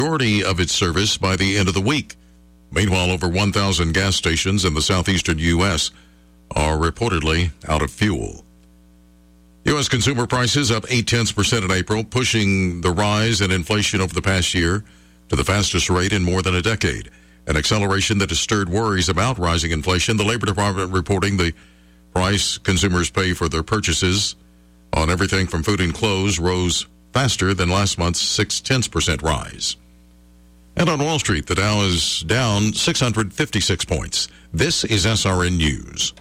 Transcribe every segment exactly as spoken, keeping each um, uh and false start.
majority of its service by the end of the week. Meanwhile, over one thousand gas stations in the southeastern U S are reportedly out of fuel. U S consumer prices up eight tenths percent in April, pushing the rise in inflation over the past year to the fastest rate in more than a decade. An acceleration that has stirred worries about rising inflation. The Labor Department reporting the price consumers pay for their purchases on everything from food and clothes rose faster than last month's six tenths percent rise. And on Wall Street, the Dow is down six hundred fifty-six points. This is S R N News.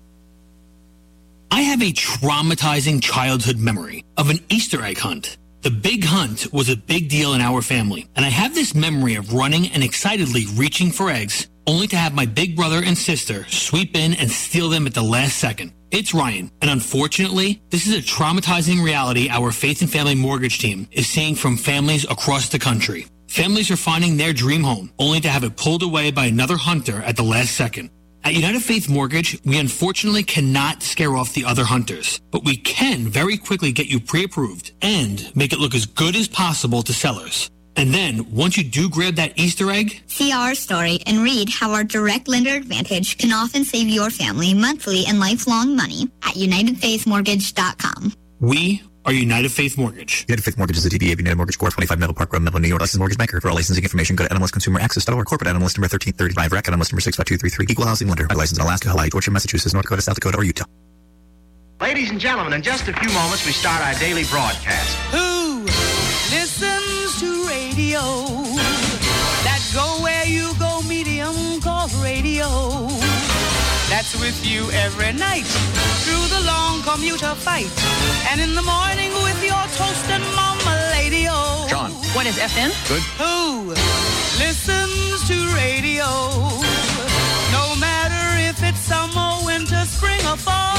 I have a traumatizing childhood memory of an Easter egg hunt. The big hunt was a big deal in our family, and I have this memory of running and excitedly reaching for eggs, only to have my big brother and sister sweep in and steal them at the last second. It's Ryan, and unfortunately, this is a traumatizing reality our Faith and Family Mortgage team is seeing from families across the country. Families are finding their dream home, only to have it pulled away by another hunter at the last second. At United Faith Mortgage, we unfortunately cannot scare off the other hunters, but we can very quickly get you pre-approved and make it look as good as possible to sellers. And then, once you do grab that Easter egg, see our story and read how our direct lender advantage can often save your family monthly and lifelong money at united faith mortgage dot com. We are United Faith Mortgage. United Faith Mortgage is a D B A of United Mortgage Corp, twenty-five Meadow Park Road, Melville, New York. Licensed mortgage banker. For all licensing information, go to N M L S consumer access dot org. Corporate N M L S number thirteen thirty-five. Rec N M L S number six five two three three. Equal housing lender. Licensed in Alaska, Hawaii, Georgia, Massachusetts, North Dakota, South Dakota, or Utah. Ladies and gentlemen, in just a few moments, we start our daily broadcast. Who listens to radio? That go where you go medium called radio. That's with you every night through the long commuter fight. And in the morning with your toast and mama lady-o. John. What is F M? Good. Who listens to radio? No matter if it's summer, winter, spring, or fall.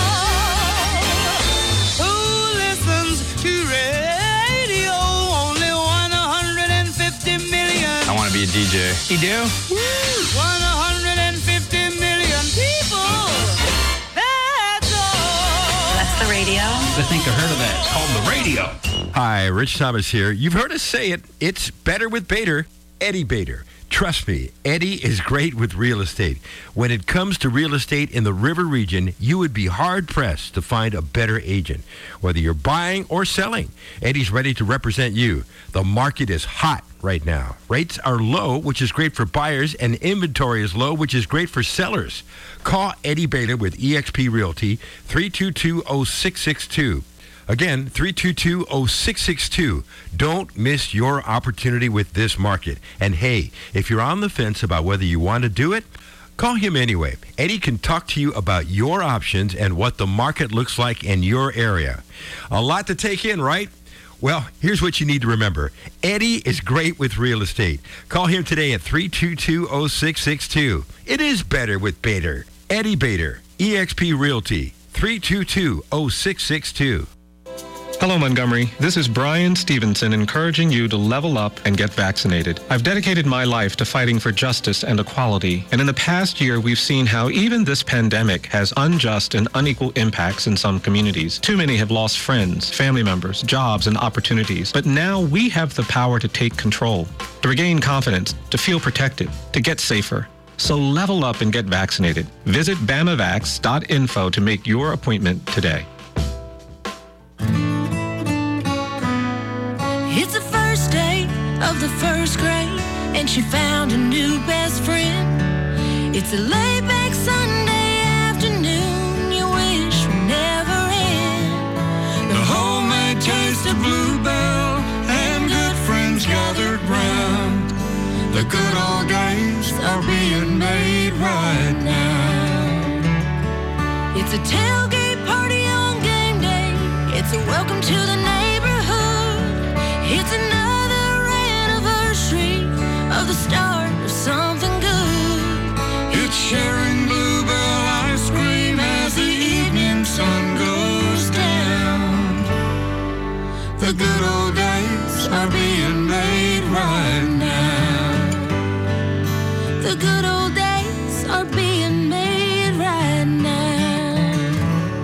Who listens to radio? Only one hundred fifty million. I want to be a D J. you do? one hundred fifty million people. That's all. That's the radio. I think I heard of that. It's called the radio. Hi, Rich Thomas here. You've heard us say it. It's better with Bader. Eddie Bader. Trust me, Eddie is great with real estate. When it comes to real estate in the River region, you would be hard-pressed to find a better agent. Whether you're buying or selling, Eddie's ready to represent you. The market is hot right now. Rates are low, which is great for buyers, and inventory is low, which is great for sellers. Call Eddie Bader with E X P Realty, three two two, oh six six two. Again, three two two, oh six six two. Don't miss your opportunity with this market. And hey, if you're on the fence about whether you want to do it, call him anyway. Eddie can talk to you about your options and what the market looks like in your area. A lot to take in, right? Well, here's what you need to remember. Eddie is great with real estate. Call him today at three two two, oh six six two. It is better with Bader. Eddie Bader, E X P Realty, three two two, oh six six two. Hello, Montgomery. This is Brian Stevenson encouraging you to level up and get vaccinated. I've dedicated my life to fighting for justice and equality, and in the past year, we've seen how even this pandemic has unjust and unequal impacts in some communities. Too many have lost friends, family members, jobs, and opportunities. But now we have the power to take control, to regain confidence, to feel protected, to get safer. So level up and get vaccinated. Visit bama vax dot info to make your appointment today. It's the first day of the first grade, and she found a new best friend. It's a laid-back Sunday afternoon you wish would never end. The homemade taste of Bluebell and good friends gathered round. The good old days are being made right now. It's a tailgate party on game day. It's a welcome to the neighborhood. It's another anniversary of the start of something good. It's sharing Bluebell ice cream as the evening sun goes down. The good old days are being made right now. The good old days are being made right now.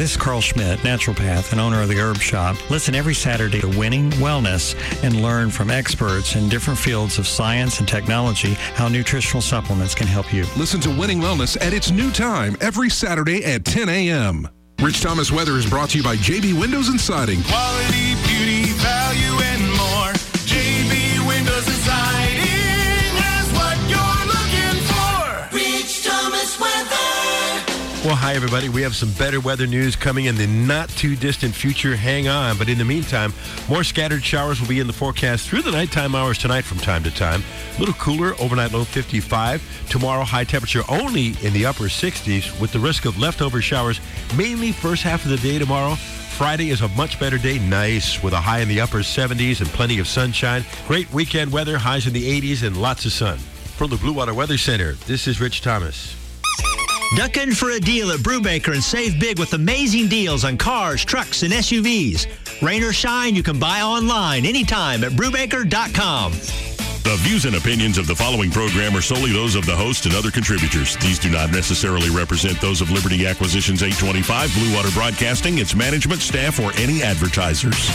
this is Carl Schmidt, naturopath and owner of the Herb Shop. Listen every Saturday to Winning Wellness and learn from experts in different fields of science and technology how nutritional supplements can help you. Listen to Winning Wellness at its new time every Saturday at ten a.m. Rich Thomas Weather is brought to you by J B Windows and Siding. Quality, beauty, value, and more. J B Windows and Siding has what you're looking for. Rich Thomas Weather. Well, hi, everybody. We have some better weather news coming in the not-too-distant future. Hang on. But in the meantime, more scattered showers will be in the forecast through the nighttime hours tonight from time to time. A little cooler, overnight low fifty-five. Tomorrow, high temperature only in the upper sixties with the risk of leftover showers, mainly first half of the day tomorrow. Friday is a much better day. Nice, with a high in the upper seventies and plenty of sunshine. Great weekend weather, highs in the eighties and lots of sun. From the Blue Water Weather Center, this is Rich Thomas. Duck in for a deal at Brubaker and save big with amazing deals on cars, trucks, and S U Vs. Rain or shine, you can buy online anytime at Brubaker dot com. The views and opinions of the following program are solely those of the host and other contributors. These do not necessarily represent those of Liberty Acquisitions eight twenty-five, Blue Water Broadcasting, its management, staff, or any advertisers.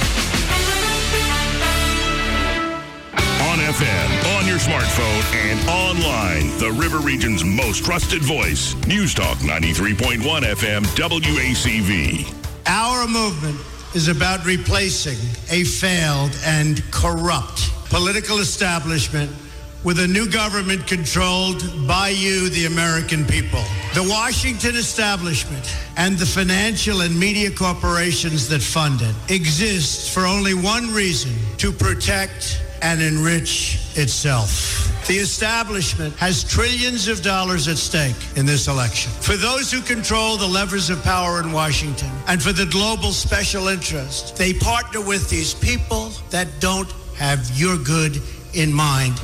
On F M, on your smartphone, and online, the River Region's most trusted voice. News Talk ninety-three point one F M, W A C V. Our movement is about replacing a failed and corrupt political establishment with a new government controlled by you, the American people. The Washington establishment and the financial and media corporations that fund it exist for only one reason: to protect and enrich itself. The establishment has trillions of dollars at stake in this election. For those who control the levers of power in Washington and for the global special interest, they partner with these people that don't have your good in mind.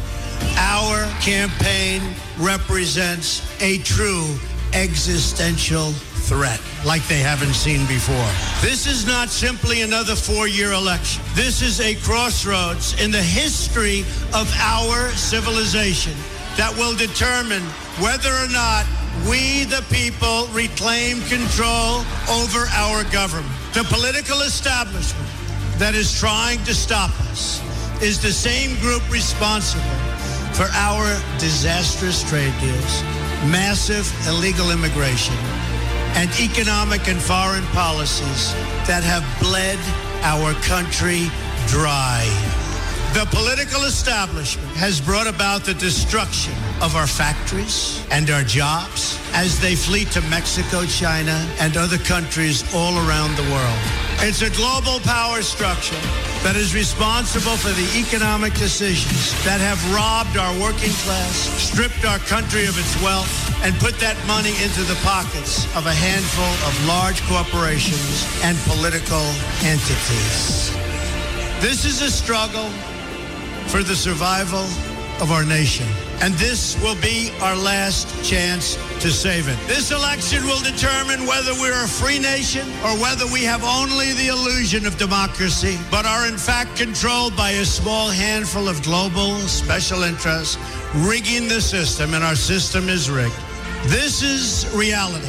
Our campaign represents a true existential threat like they haven't seen before. This is not simply another four-year election. This is a crossroads in the history of our civilization that will determine whether or not we, the people, reclaim control over our government. The political establishment that is trying to stop us is the same group responsible for our disastrous trade deals, massive illegal immigration, and economic and foreign policies that have bled our country dry. The political establishment has brought about the destruction of our factories and our jobs as they flee to Mexico, China, and other countries all around the world. It's a global power structure that is responsible for the economic decisions that have robbed our working class, stripped our country of its wealth, and put that money into the pockets of a handful of large corporations and political entities. This is a struggle for the survival of our nation. And this will be our last chance to save it. This election will determine whether we're a free nation or whether we have only the illusion of democracy, but are in fact controlled by a small handful of global special interests rigging the system, and our system is rigged. This is reality.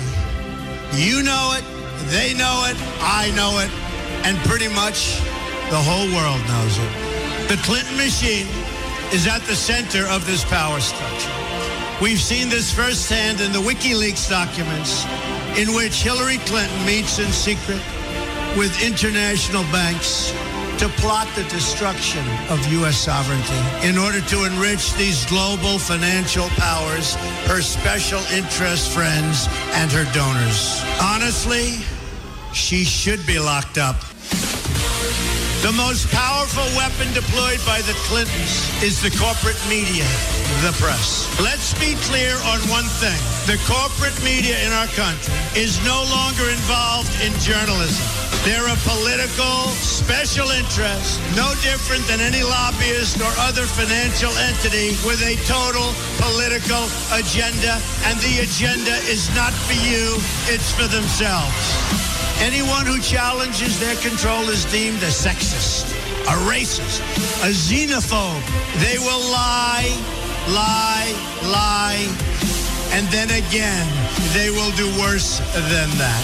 You know it, they know it, I know it, and pretty much the whole world knows it. The Clinton machine is at the center of this power structure. We've seen this firsthand in the WikiLeaks documents, in which Hillary Clinton meets in secret with international banks to plot the destruction of U S sovereignty in order to enrich these global financial powers, her special interest friends, and her donors. Honestly, she should be locked up. The most powerful weapon deployed by the Clintons is the corporate media, the press. Let's be clear on one thing. The corporate media in our country is no longer involved in journalism. They're a political special interest, no different than any lobbyist or other financial entity with a total political agenda. And the agenda is not for you, it's for themselves. Anyone who challenges their control is deemed a sexist, a racist, a xenophobe. They will lie, lie, lie, and then again, they will do worse than that.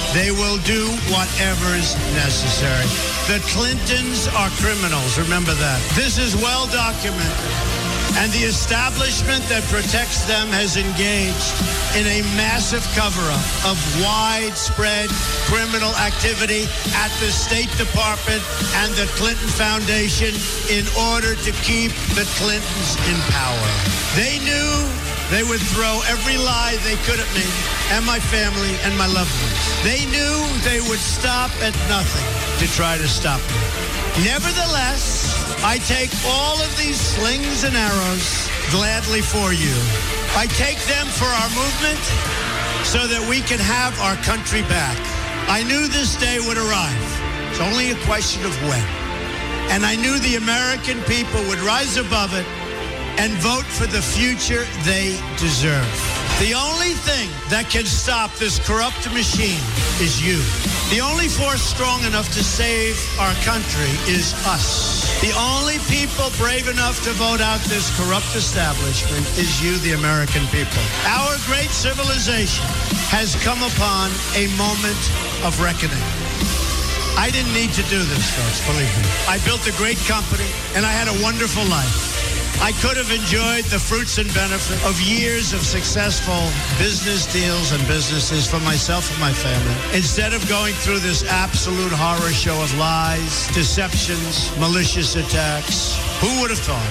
They will do whatever is necessary. The Clintons are criminals. Remember that. This is well documented. And the establishment that protects them has engaged in a massive cover-up of widespread criminal activity at the State Department and the Clinton Foundation in order to keep the Clintons in power. They knew they would throw every lie they could at me and my family and my loved ones. They knew they would stop at nothing to try to stop me. Nevertheless, I take all of these slings and arrows gladly for you. I take them for our movement so that we can have our country back. I knew this day would arrive. It's only a question of when. And I knew the American people would rise above it and vote for the future they deserve. The only thing that can stop this corrupt machine is you. The only force strong enough to save our country is us. The only people brave enough to vote out this corrupt establishment is you, the American people. Our great civilization has come upon a moment of reckoning. I didn't need to do this, folks, believe me. I built a great company, and I had a wonderful life. I could have enjoyed the fruits and benefits of years of successful business deals and businesses for myself and my family, instead of going through this absolute horror show of lies, deceptions, malicious attacks. Who would have thought?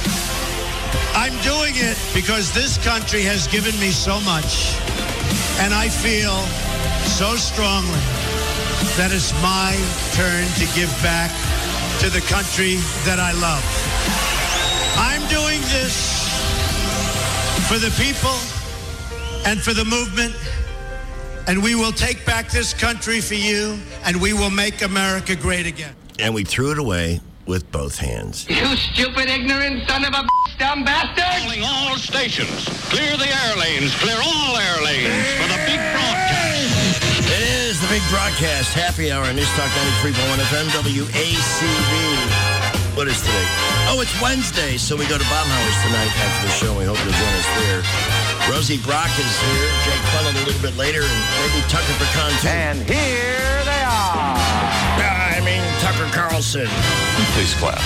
I'm doing it because this country has given me so much, and I feel so strongly that it's my turn to give back to the country that I love. I'm doing this for the people and for the movement, and we will take back this country for you, and we will make America great again. And we threw it away with both hands. You stupid, ignorant son of a dumb bastard! Calling all stations. Clear the air lanes. Clear all air lanes for the big broadcast. It is the big broadcast. Happy hour on News Talk ninety-three point one F M W A C V. What is today? Oh, it's Wednesday, so we go to Baumhauer's tonight after the show. We hope you'll join us there. Rosie Brock is here, Jake Funnel a little bit later, and maybe Tucker Pecan too. And here they are. I mean, Tucker Carlson. Please clap.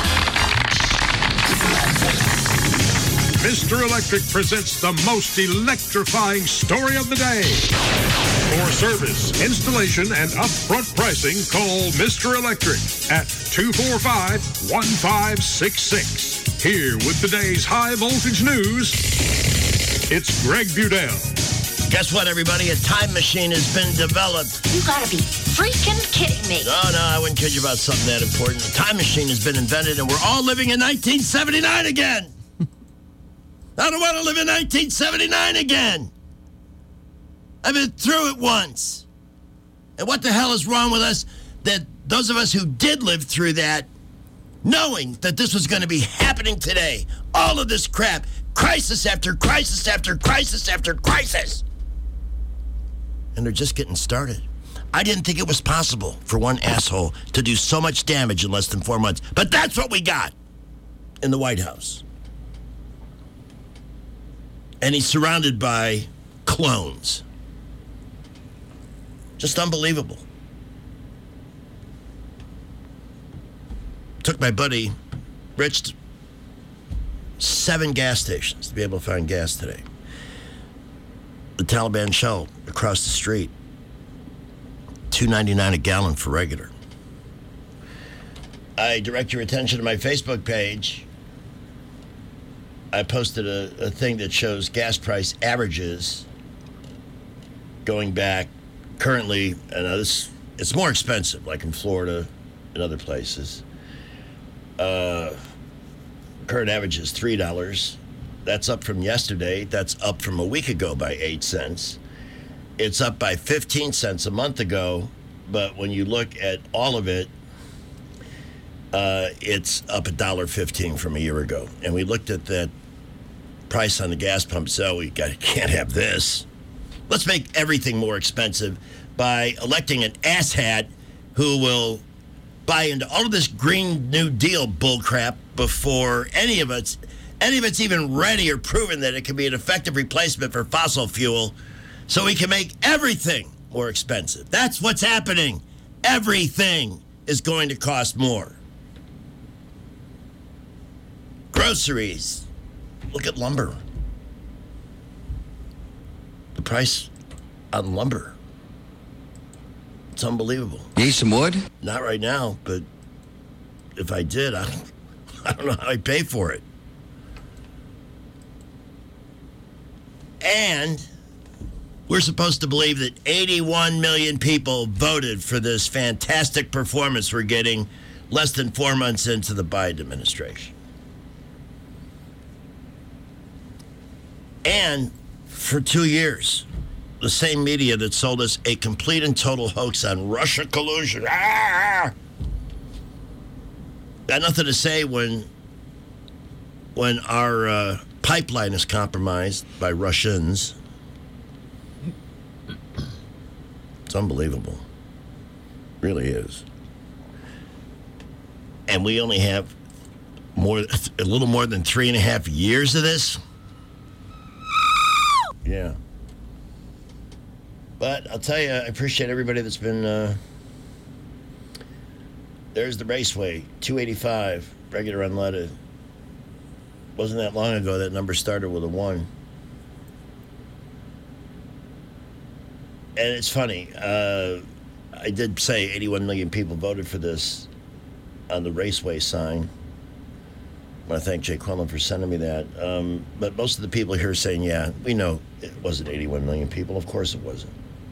Mister Electric presents the most electrifying story of the day. For service, installation, and upfront pricing, call Mister Electric at two four five, one five six six. Here with today's high voltage news, it's Greg Budell. Guess what, everybody? A time machine has been developed. You gotta be freaking kidding me. No, no, I wouldn't kid you about something that important. A time machine has been invented, and we're all living in nineteen seventy-nine again. I don't want to live in nineteen seventy-nine again. I've been through it once. And what the hell is wrong with us that those of us who did live through that, knowing that this was going to be happening today, all of this crap, crisis after crisis after crisis after crisis. And they're just getting started. I didn't think it was possible for one asshole to do so much damage in less than four months. But that's what we got in the White House. And he's surrounded by clones. Just unbelievable. Took my buddy Rich seven gas stations to be able to find gas today. The Taliban Shell across the street, two ninety-nine a gallon for regular. I direct your attention to my Facebook page. I posted a, a thing that shows gas price averages going back currently, and this it's more expensive, like in Florida and other places. Uh, current average is three dollars. That's up from yesterday. That's up from a week ago by eight cents. It's up by fifteen cents a month ago, but when you look at all of it, uh, it's up one dollar fifteen from a year ago. And we looked at that price on the gas pump, so we got, can't have this. Let's make everything more expensive by electing an asshat who will buy into all of this Green New Deal bullcrap before any of it's any of it's even ready or proven that it can be an effective replacement for fossil fuel, so we can make everything more expensive. That's what's happening. Everything is going to cost more. Groceries. Look at lumber. The price on lumber. It's unbelievable. Need some wood? Not right now, but if I did, I don't, I don't know how I'd pay for it. And we're supposed to believe that eighty-one million people voted for this fantastic performance we're getting less than four months into the Biden administration. And for two years, the same media that sold us a complete and total hoax on Russia collusion. Ah! Got nothing to say when, when our uh, pipeline is compromised by Russians. It's unbelievable. Really is. And we only have more, a little more than three and a half years of this. Yeah. But I'll tell you, I appreciate everybody that's been, uh, there's the Raceway, two eighty-five, regular unleaded. Wasn't that long ago that number started with a one. And it's funny, uh, I did say eighty-one million people voted for this on the Raceway sign. I want to thank Jay Quillen for sending me that. Um, but most of the people here are saying, yeah, we know it wasn't eighty-one million people. Of course it wasn't.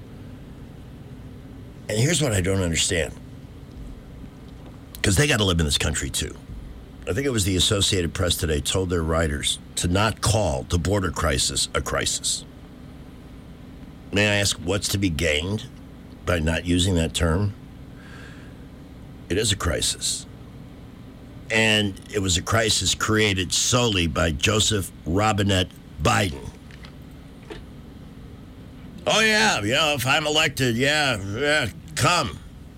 And here's what I don't understand. Because they got to live in this country, too. I think it was the Associated Press today told their writers to not call the border crisis a crisis. May I ask what's to be gained by not using that term? It is a crisis. And it was a crisis created solely by Joseph Robinette Biden. Oh, yeah, yeah, if I'm elected, yeah, yeah, come.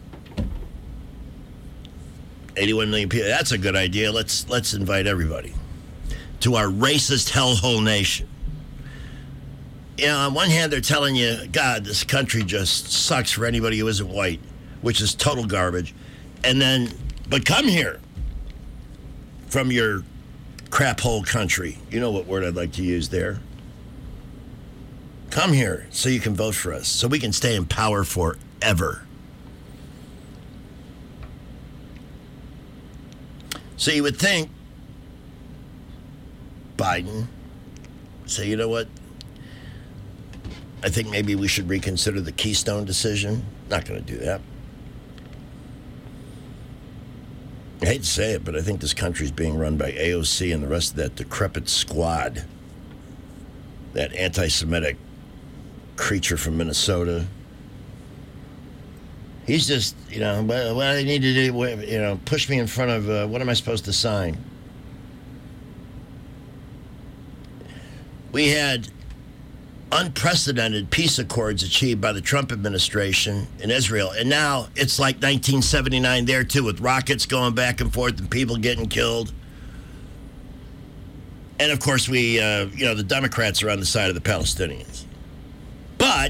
eighty-one million people, that's a good idea. Let's let's invite everybody to our racist hellhole nation. You know, on one hand, they're telling you, God, this country just sucks for anybody who isn't white, which is total garbage. And then, but come here from your crap hole country. You know what word I'd like to use there. Come here so you can vote for us, so we can stay in power forever. So you would think Biden say, you know what? I think maybe we should reconsider the Keystone decision. Not going to do that. I hate to say it, but I think this country's being run by A O C and the rest of that decrepit squad. That anti-Semitic creature from Minnesota. He's just, you know, what I need to do, you know, push me in front of, uh, what am I supposed to sign? We had unprecedented peace accords achieved by the Trump administration in Israel. And now it's like nineteen seventy-nine there, too, with rockets going back and forth and people getting killed. And, of course, we, uh, you know, the Democrats are on the side of the Palestinians. But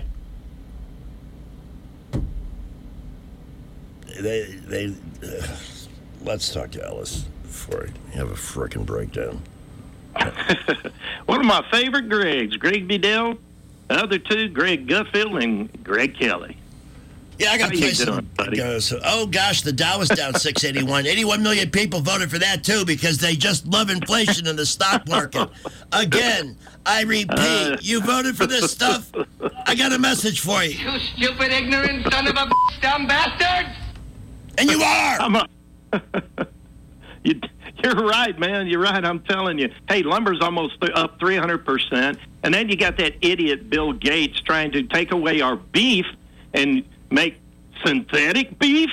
they, they, uh, let's talk to Ellis before I have a frickin' breakdown. One of my favorite Gregs, Greg Bedell. The other two, Greg Gutfield and Greg Kelly. Yeah, I got to play some. Uh, so, oh, gosh, the Dow is down six eighty-one. eighty-one million people voted for that, too, because they just love inflation in the stock market. Again, I repeat, uh, you voted for this stuff. I got a message for you. You stupid, ignorant son of a dumb bastard! And you are! I'm a, you, you're right, man. You're right. I'm telling you. Hey, lumber's almost up three hundred percent. And then you got that idiot Bill Gates trying to take away our beef and make synthetic beef?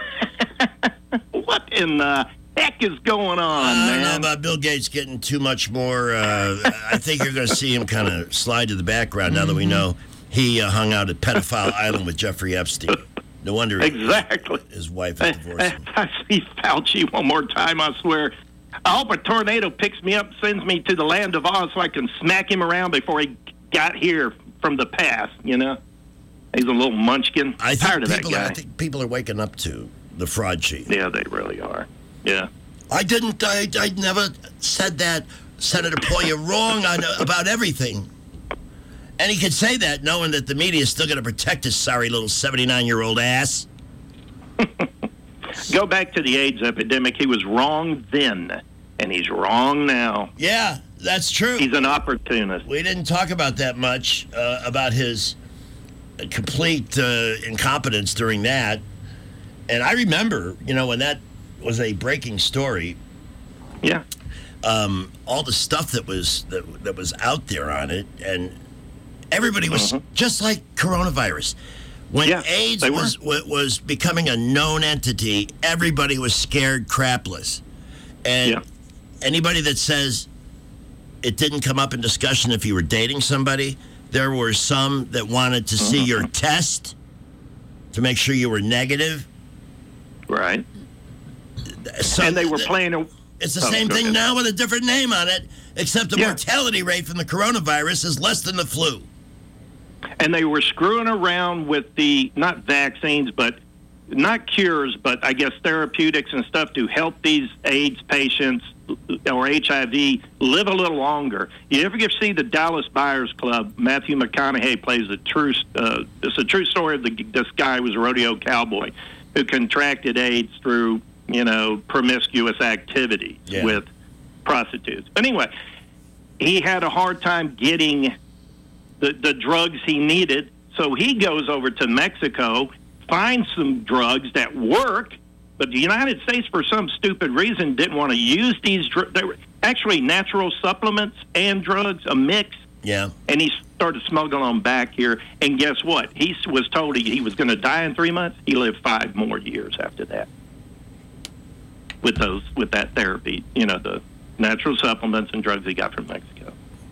What in the heck is going on, I man? I don't know about Bill Gates getting too much more. Uh, I think you're going to see him kind of slide to the background now that we know he uh, hung out at Pedophile Island with Jeffrey Epstein. No wonder exactly. his wife is divorcing. I see Fauci one more time, I swear. I hope a tornado picks me up, sends me to the land of Oz so I can smack him around before he got here from the past, you know? He's a little munchkin. I think Tired of that people, guy. I think people are waking up to the fraud chief. Yeah, they really are. Yeah. I didn't. I, I never said that, Senator Paul. You're wrong on about everything. And he could say that knowing that the media is still going to protect his sorry little seventy-nine-year-old ass. Go back to the AIDS epidemic. He was wrong then, and he's wrong now. Yeah, that's true. He's an opportunist. We didn't talk about that much, uh, about his complete uh, incompetence during that. And I remember, you know, when that was a breaking story. Yeah. Um, all the stuff that was that, that was out there on it, and everybody was Mhm. just like coronavirus. When Yeah, AIDS they were. was wa- was becoming a known entity, everybody was scared crapless. And Yeah. anybody that says it didn't come up in discussion if you were dating somebody, there were some that wanted to see your test to make sure you were negative. Right. So and they were th- playing a... It's the Oh, same go thing ahead. now with a different name on it, except the Yeah. mortality rate from the coronavirus is less than the flu. And they were screwing around with the, not vaccines, but not cures, but I guess therapeutics and stuff to help these AIDS patients or H I V live a little longer. You ever get to see the Dallas Buyers Club? Matthew McConaughey plays a true, uh, it's a true story of the, this guy who was a rodeo cowboy who contracted AIDS through, you know, promiscuous activity Yeah. with prostitutes. But anyway, he had a hard time getting the, the drugs he needed, so he goes over to Mexico, finds some drugs that work, but the United States, for some stupid reason, didn't want to use these drugs. They were actually natural supplements and drugs, a mix, Yeah. and he started smuggling them back here. And guess what? He s- was told he, he was going to die in three months. He lived five more years after that with those with that therapy, you know, the natural supplements and drugs he got from Mexico.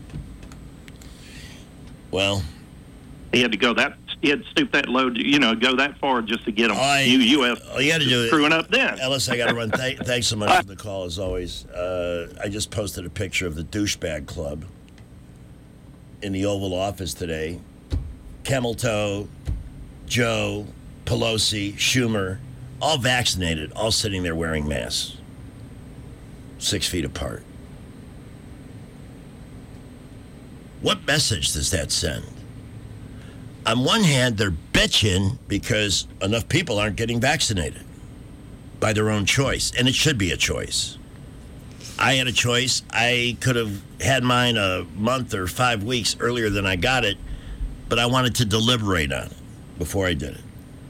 Well, he had to go that he had to stoop that low, to, you know, go that far just to get them. I- you you have all you got to do is screwing up then. Ellis, I got to run. Th- thanks so much for the call, as always. Uh, I just posted a picture of the douchebag club in the Oval Office today. Camel Toe, Joe, Pelosi, Schumer, all vaccinated, all sitting there wearing masks, six feet apart. What message does that send? On one hand, they're bitching because enough people aren't getting vaccinated by their own choice, and it should be a choice. I had a choice. I could have had mine a month or five weeks earlier than I got it, but I wanted to deliberate on it before I did it.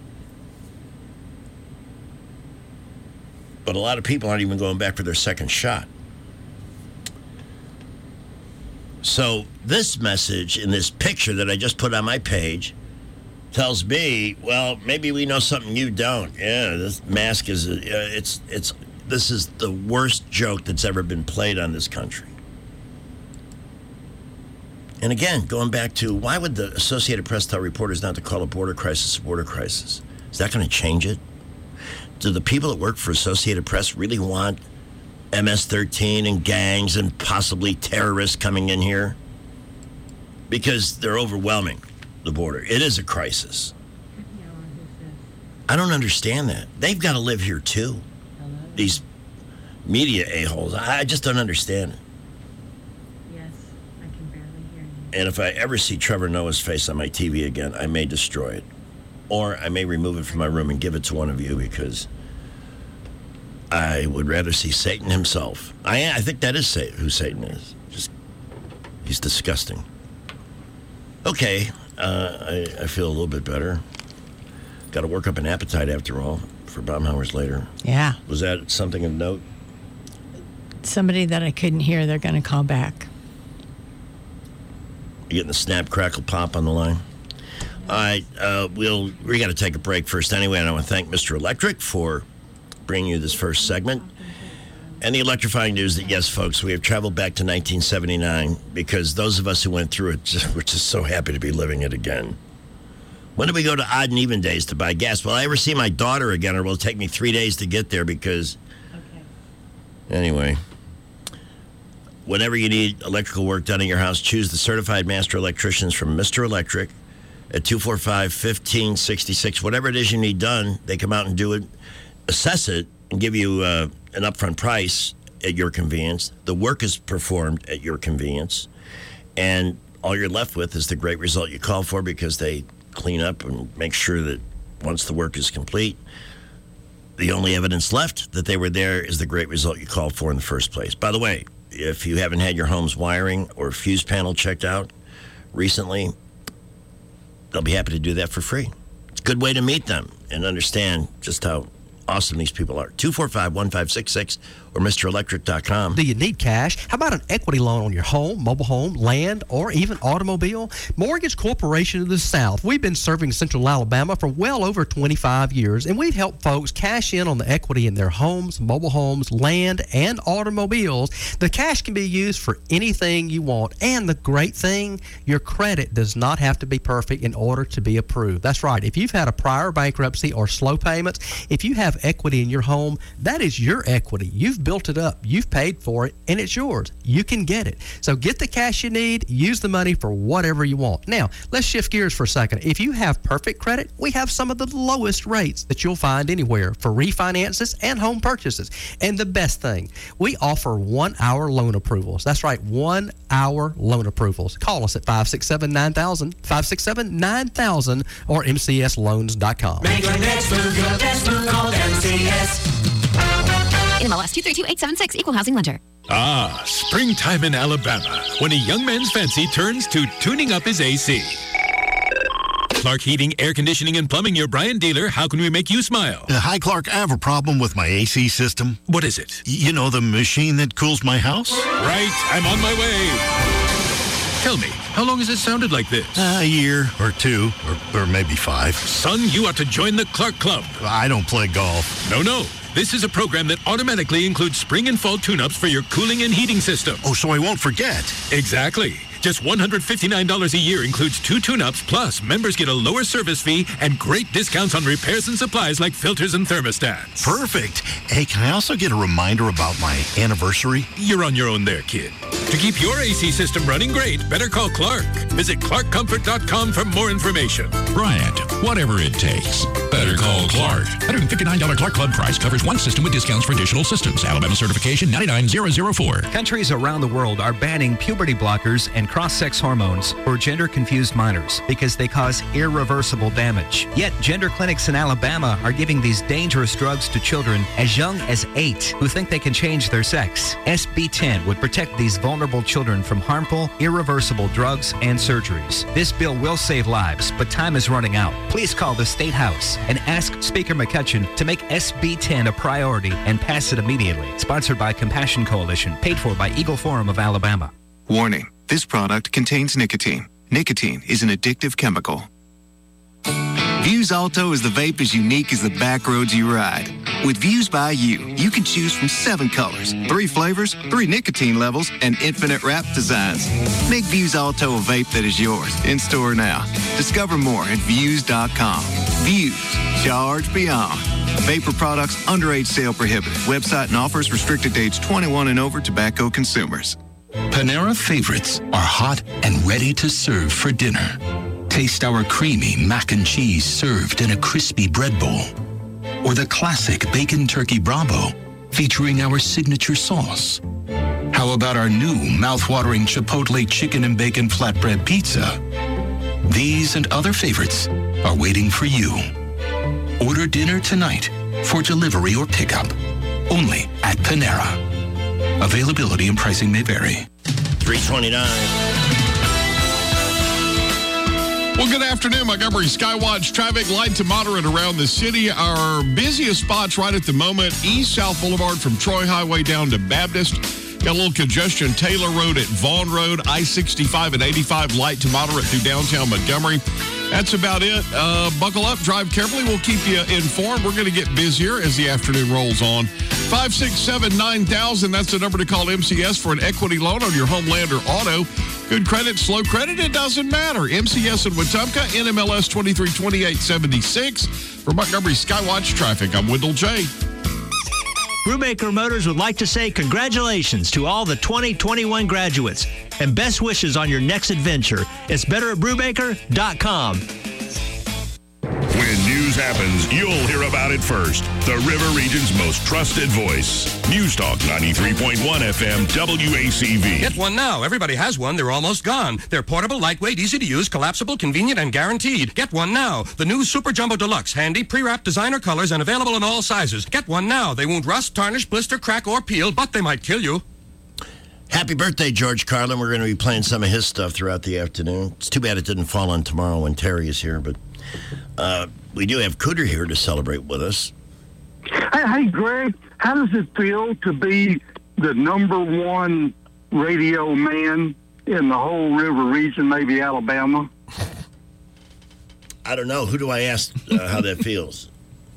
But a lot of people aren't even going back for their second shot. So this message in this picture that I just put on my page tells me, well, maybe we know something you don't. Yeah, this mask is, a, uh, it's, it's, this is the worst joke that's ever been played on this country. And again, going back to, why would the Associated Press tell reporters not to call a border crisis a border crisis? Is that going to change it? Do the people that work for Associated Press really want M S thirteen and gangs and possibly terrorists coming in here? Because they're overwhelming the border. It is a crisis. I don't understand that. They've got to live here too. These media a-holes. I just don't understand it. Yes, I can barely hear you. And if I ever see Trevor Noah's face on my T V again, I may destroy it. Or I may remove it from my room and give it to one of you, because I would rather see Satan himself. I I think that is Sa- who Satan is. Just, he's disgusting. Okay, uh, I, I feel a little bit better. Got to work up an appetite after all for Baumhower's later. Yeah. Was that something of note? Somebody that I couldn't hear, they're going to call back. You getting the snap, crackle, pop on the line? All right, uh, we'll, we got to take a break first anyway, and I want to thank Mister Electric for bringing you this first segment. And the electrifying news that, yes, folks, we have traveled back to nineteen seventy-nine, because those of us who went through it, just, we're just so happy to be living it again. When do we go to odd and even days to buy gas? Will I ever see my daughter again, or will it take me three days to get there? Because, okay. Anyway, whenever you need electrical work done in your house, choose the certified master electricians from Mister Electric. at two four five, one five six six. Whatever it is you need done, they come out and do it, assess it, and give you uh, an upfront price at your convenience. The work is performed at your convenience. And all you're left with is the great result you called for, because they clean up and make sure that once the work is complete, the only evidence left that they were there is the great result you called for in the first place. By the way, if you haven't had your home's wiring or fuse panel checked out recently, they'll be happy to do that for free. It's a good way to meet them and understand just how awesome these people are. two four five, one five six six or Mister Electric dot com. Do you need cash? How about an equity loan on your home, mobile home, land, or even automobile? Mortgage Corporation of the South. We've been serving Central Alabama for well over twenty-five years, and we've helped folks cash in on the equity in their homes, mobile homes, land, and automobiles. The cash can be used for anything you want, and the great thing, your credit does not have to be perfect in order to be approved. That's right. If you've had a prior bankruptcy or slow payments, if you have equity in your home, that is your equity. You've built it up. You've paid for it, and it's yours. You can get it. So get the cash you need. Use the money for whatever you want. Now, let's shift gears for a second. If you have perfect credit, we have some of the lowest rates that you'll find anywhere for refinances and home purchases. And the best thing, we offer one-hour loan approvals. That's right, one-hour loan approvals. Call us at five six seven, nine thousand, five six seven, nine thousand, or M C S loans dot com. Make your next move your best move. Call M C S. N M L S two three two eight seven six, Equal Housing Lender. Ah, springtime in Alabama, when a young man's fancy turns to tuning up his A C. Clark Heating, Air Conditioning, and Plumbing, your Bryant dealer. How can we make you smile? Uh, hi, Clark. I have a problem with my A C system. What is it? You know, the machine that cools my house? Right, I'm on my way. Tell me, how long has it sounded like this? Uh, a year or two, or, or maybe five. Son, you ought to join the Clark Club. I don't play golf. No, no. This is a program that automatically includes spring and fall tune-ups for your cooling and heating system. Oh, so I won't forget. Exactly. Just one hundred fifty-nine dollars a year includes two tune-ups, plus members get a lower service fee and great discounts on repairs and supplies like filters and thermostats. Perfect. Hey, can I also get a reminder about my anniversary? You're on your own there, kid. To keep your A C system running great, better call Clark. Visit clark comfort dot com for more information. Bryant, whatever it takes, better call Clark. one hundred fifty-nine dollars Clark Club price covers one system with discounts for additional systems. Alabama certification nine nine zero zero four. Countries around the world are banning puberty blockers and cross-sex hormones for gender-confused minors because they cause irreversible damage. Yet, gender clinics in Alabama are giving these dangerous drugs to children as young as eight who think they can change their sex. S B ten would protect these vulnerable children from harmful, irreversible drugs and surgeries. This bill will save lives, but time is running out. Please call the State House and ask Speaker McCutcheon to make S B ten a priority and pass it immediately. Sponsored by Compassion Coalition, paid for by Eagle Forum of Alabama. Warning. This product contains nicotine. Nicotine is an addictive chemical. Views Alto is the vape as unique as the back roads you ride. With Views by You, you can choose from seven colors, three flavors, three nicotine levels, and infinite wrap designs. Make Views Alto a vape that is yours. In store now. Discover more at views dot com. Views. Charge beyond. Vapor products, underage sale prohibited. Website and offers restricted to age twenty-one and over tobacco consumers. Panera favorites are hot and ready to serve for dinner. Taste our creamy mac and cheese served in a crispy bread bowl. Or the classic bacon turkey Bravo featuring our signature sauce. How about our new mouth-watering Chipotle chicken and bacon flatbread pizza? These and other favorites are waiting for you. Order dinner tonight for delivery or pickup. Only at Panera. Availability and pricing may vary. three twenty-nine. Well, good afternoon, Montgomery Skywatch. Traffic light to moderate around the city. Our busiest spots right at the moment, East South Boulevard from Troy Highway down to Baptist. Got a little congestion. Taylor Road at Vaughn Road, I sixty-five and eighty-five light to moderate through downtown Montgomery. That's about it. Uh, buckle up, drive carefully. We'll keep you informed. We're going to get busier as the afternoon rolls on. five six seven, nine thousand, that's the number to call M C S for an equity loan on your home, land, or auto. Good credit, slow credit, it doesn't matter. M C S in Wetumpka, N M L S twenty-three twenty-eight seventy-six. For Montgomery Skywatch Traffic, I'm Wendell J. Brubaker Motors would like to say congratulations to all the twenty twenty-one graduates and best wishes on your next adventure. It's better at brubaker dot com. When news happens, you'll hear about it first. The River Region's most trusted voice. News Talk ninety-three point one F M W A C V. Get one now. Everybody has one. They're almost gone. They're portable, lightweight, easy to use, collapsible, convenient, and guaranteed. Get one now. The new Super Jumbo Deluxe. Handy, pre-wrapped designer colors and available in all sizes. Get one now. They won't rust, tarnish, blister, crack, or peel, but they might kill you. Happy birthday, George Carlin. We're going to be playing some of his stuff throughout the afternoon. It's too bad it didn't fall on tomorrow when Terry is here, but uh, we do have Cooter here to celebrate with us. Hey, hey, Greg, how does it feel to be the number one radio man in the whole river region, maybe Alabama? I don't know. Who do I ask uh, how that feels?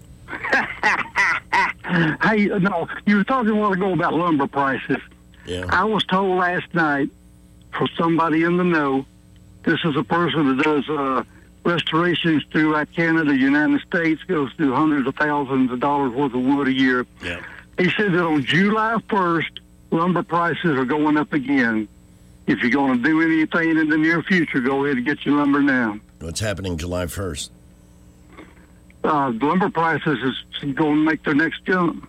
Hey, no, you were talking a while ago about lumber prices. Yeah. I was told last night from somebody in the know, this is a person that does uh, restorations throughout Canada, United States, goes through hundreds of thousands of dollars worth of wood a year. Yeah. He said that on July first, lumber prices are going up again. If you're going to do anything in the near future, go ahead and get your lumber now. What's happening July first? Uh, lumber prices is going to make their next jump.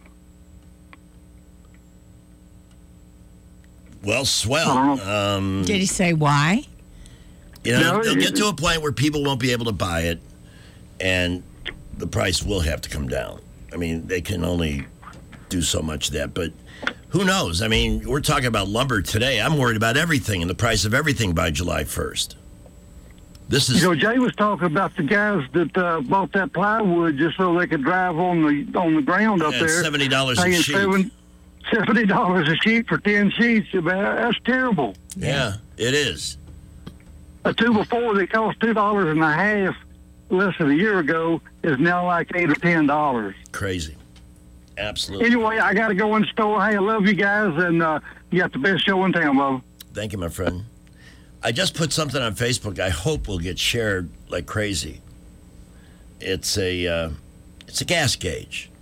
Well, swell. Um, Did he say why? You know, No, they'll it- get to a point where people won't be able to buy it, and the price will have to come down. I mean, they can only do so much of that, but who knows? I mean, we're talking about lumber today. I'm worried about everything and the price of everything by July first. This is... You know, Jay was talking about the guys that uh, bought that plywood just so they could drive on the on the ground up Yeah, there. seventy dollars a paying sheet. Seven, seventy dollars a sheet for ten sheets. Man, that's terrible. Yeah, it is. A two before that cost two dollars and a half less than a year ago is now like eight or ten dollars. Crazy. Absolutely. Anyway, I got to go in the store. Hey, I love you guys, and uh, you got the best show in town, Bob. Thank you, my friend. I just put something on Facebook I hope will get shared like crazy. It's a uh, it's a gas gauge.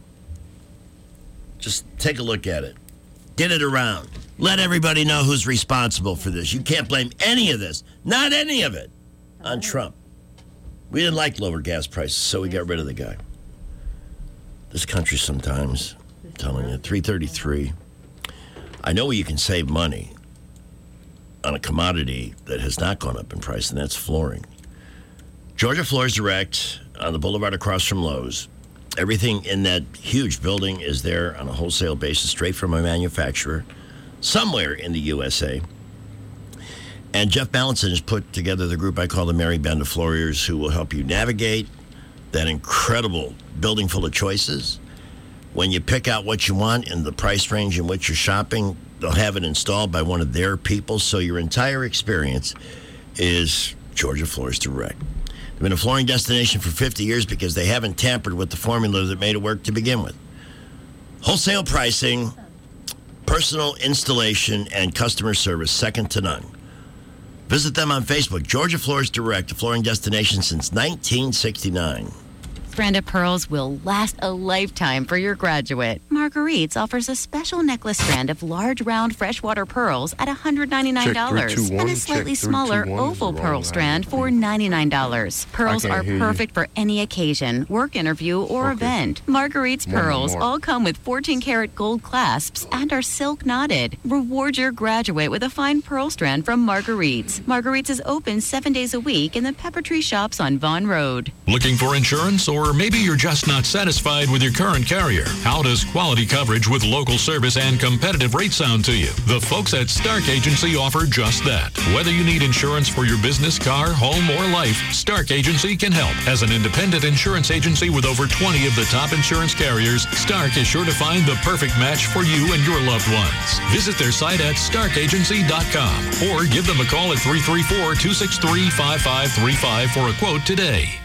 Just take a look at it. Get it around. Let everybody know who's responsible for this. You can't blame any of this, not any of it, on Trump. We didn't like lower gas prices, so we got rid of the guy. This country sometimes, I'm telling you, three thirty-three. I know where you can save money on a commodity that has not gone up in price, and that's flooring. Georgia Floors Direct on the boulevard across from Lowe's. Everything in that huge building is there on a wholesale basis, straight from a manufacturer, somewhere in the U S A. And Jeff Ballinson has put together the group I call the Merry Band of Flooriers, who will help you navigate that incredible building full of choices. When you pick out what you want in the price range in which you're shopping, they'll have it installed by one of their people, so your entire experience is Georgia Floors Direct. They've been a flooring destination for fifty years because they haven't tampered with the formula that made it work to begin with. Wholesale pricing, personal installation, and customer service second to none. Visit them on Facebook. Georgia Floors Direct, a flooring destination since nineteen sixty-nine. Stranded pearls will last a lifetime for your graduate. Marguerite's offers a special necklace strand of large, round, freshwater pearls at one hundred ninety-nine dollars Check three two one, and a slightly check three two smaller one oval is the pearl wrong strand for ninety-nine dollars. Pearls can't are hear you. perfect for any occasion, work interview, or event. Marguerite's More, pearls more. all come with fourteen karat gold clasps and are silk knotted. Reward your graduate with a fine pearl strand from Marguerite's. Marguerite's is open seven days a week in the Pepper Tree Shops on Vaughn Road. Looking for insurance, or maybe you're just not satisfied with your current carrier? How does quality coverage with local service and competitive rates sound to you? The folks at Stark Agency offer just that. Whether you need insurance for your business, car, home, or life, Stark Agency can help. As an independent insurance agency with over twenty of the top insurance carriers, Stark is sure to find the perfect match for you and your loved ones. Visit their site at stark agency dot com or give them a call at three three four, two six three, five five three five for a quote today.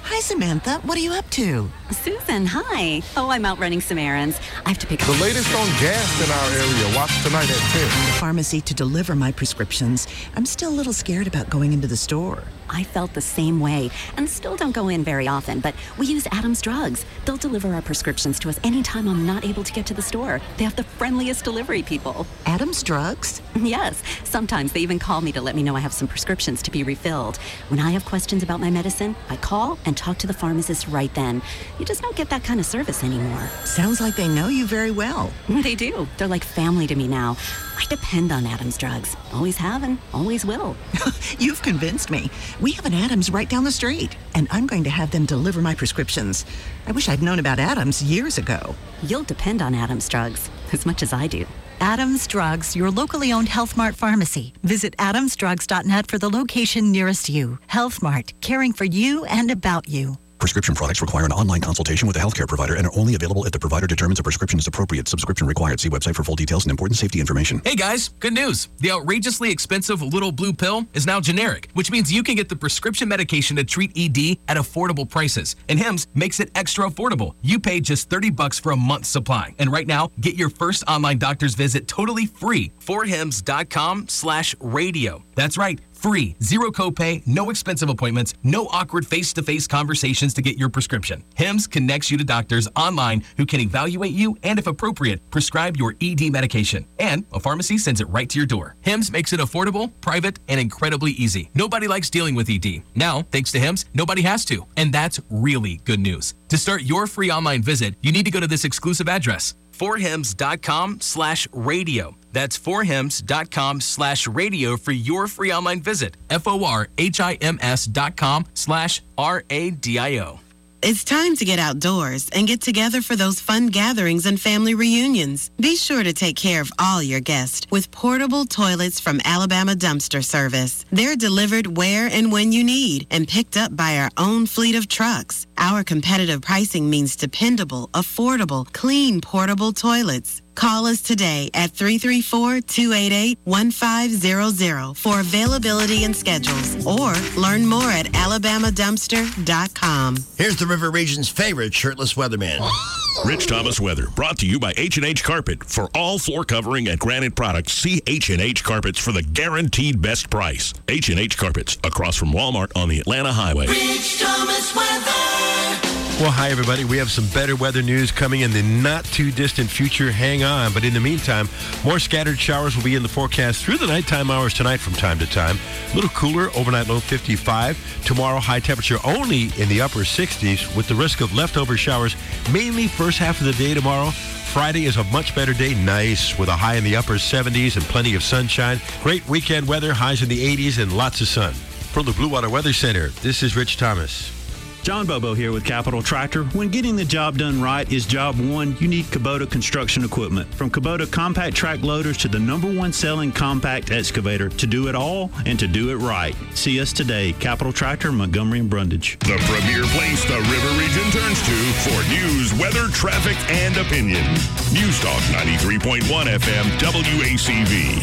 Hi, Samantha. What are you up to? Susan, hi. Oh, I'm out running some errands. I have to pick up... The latest on gas in our area. Watch tonight at ten. The pharmacy to deliver my prescriptions. I'm still a little scared about going into the store. I felt the same way and still don't go in very often, but we use Adams Drugs. They'll deliver our prescriptions to us anytime I'm not able to get to the store. They have the friendliest delivery people. Adams Drugs? Yes. Sometimes they even call me to let me know I have some prescriptions to be refilled. When I have questions about my medicine, I call and talk to the pharmacist right then. You just don't get that kind of service anymore. Sounds like they know you very well. They do. They're like family to me now. I depend on Adams Drugs. Always have and always will. You've convinced me. We have an Adams right down the street, and I'm going to have them deliver my prescriptions. I wish I'd known about Adams years ago. You'll depend on Adams Drugs as much as I do. Adams Drugs, your locally owned Health Mart pharmacy. Visit adams drugs dot net for the location nearest you. Health Mart, caring for you and about you. Prescription products require an online consultation with a healthcare provider and are only available if the provider determines a prescription is appropriate. Subscription required. See website for full details and important safety information. Hey guys, good news. The outrageously expensive little blue pill is now generic, which means you can get the prescription medication to treat E D at affordable prices. And Hims makes it extra affordable. You pay just thirty bucks for a month's supply. And right now, get your first online doctor's visit totally free. four hims dot com slash radio. That's right. Free, zero copay, no expensive appointments, no awkward face-to-face conversations to get your prescription. Hims connects you to doctors online who can evaluate you and, if appropriate, prescribe your E D medication. And a pharmacy sends it right to your door. Hims makes it affordable, private, and incredibly easy. Nobody likes dealing with E D. Now, thanks to Hims, nobody has to. And that's really good news. To start your free online visit, you need to go to this exclusive address, four hims dot com slash radio. That's four hims dot com slash radio for your free online visit. F O R H I M S dot com slash R A D I O. It's time to get outdoors and get together for those fun gatherings and family reunions. Be sure to take care of all your guests with portable toilets from Alabama Dumpster Service. They're delivered where and when you need and picked up by our own fleet of trucks. Our competitive pricing means dependable, affordable, clean portable toilets. Call us today at three three four, two eight eight, one five zero zero for availability and schedules, or learn more at alabama dumpster dot com. Here's the River Region's favorite shirtless weatherman. Rich Thomas Weather, brought to you by H and H Carpet. For all floor covering and granite products, see H and H Carpets for the guaranteed best price. H and H Carpets, across from Walmart on the Atlanta Highway. Rich Thomas Weather. Well, hi, everybody. We have some better weather news coming in the not-too-distant future. Hang on. But in the meantime, more scattered showers will be in the forecast through the nighttime hours tonight from time to time. A little cooler, overnight low fifty-five. Tomorrow, high temperature only in the upper sixties with the risk of leftover showers, mainly first half of the day tomorrow. Friday is a much better day. Nice, with a high in the upper seventies and plenty of sunshine. Great weekend weather, highs in the eighties and lots of sun. From the Blue Water Weather Center, this is Rich Thomas. John Bobo here with Capital Tractor. When getting the job done right is job one, you need Kubota construction equipment. From Kubota compact track loaders to the number one selling compact excavator, to do it all and to do it right. See us today, Capital Tractor, Montgomery and Brundage. The premier place the River Region turns to for news, weather, traffic, and opinion. News Talk ninety-three point one F M W A C V.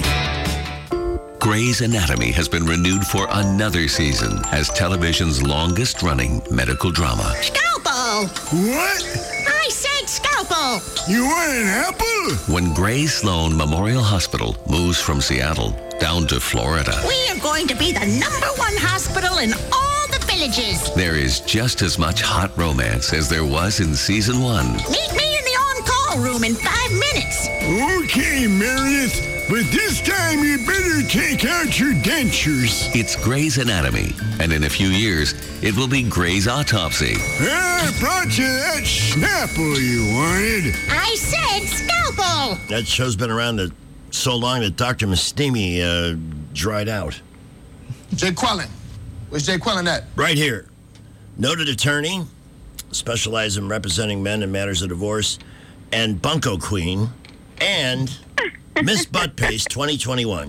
Grey's Anatomy has been renewed for another season as television's longest-running medical drama. Scalpel! What? I said scalpel! You want an apple? When Gray Sloan Memorial Hospital moves from Seattle down to Florida, We are going to be the number one hospital in all the villages. there is just as much hot romance as there was in season one. Meet me in the on-call room in five minutes. Okay, Meredith. But this time you better take out your dentures. It's Grey's Anatomy, and in a few years, it will be Grey's Autopsy. I brought you that Snapple you wanted. I said scalpel. That show's been around the, so long that Doctor Mastimi uh, dried out. Jay Quellen. Where's Jay Quellen at? Right here. Noted attorney, specializes in representing men in matters of divorce, and Bunko Queen, and Miss Butt Paste twenty twenty-one.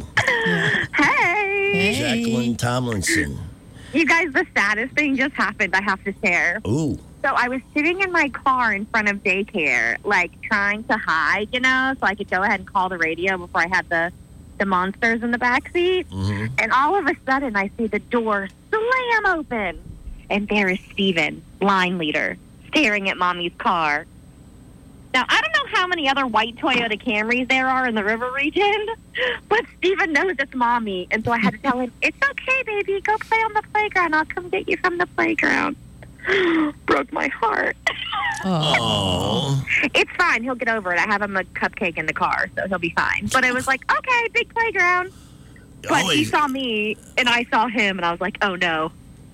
Hey. Jacqueline Tomlinson. You guys, the saddest thing just happened. I have to share. Ooh. So I was sitting in my car in front of daycare, like trying to hide, you know, so I could go ahead and call the radio before I had the, the monsters in the back seat. Mm-hmm. And all of a sudden, I see the door slam open. and there is Steven, line leader, staring at Mommy's car. Now, I don't know how many other white Toyota Camrys there are in the river region, but Steven knows it's Mommy, and so I had to tell him, it's okay, baby, go play on the playground. I'll come get you from the playground. Broke my heart. Oh. It's fine. He'll get over it. I have him a cupcake in the car, so he'll be fine. But it was like, okay, big playground. But Oh, he he- saw me, and I saw him, and I was like, oh, no.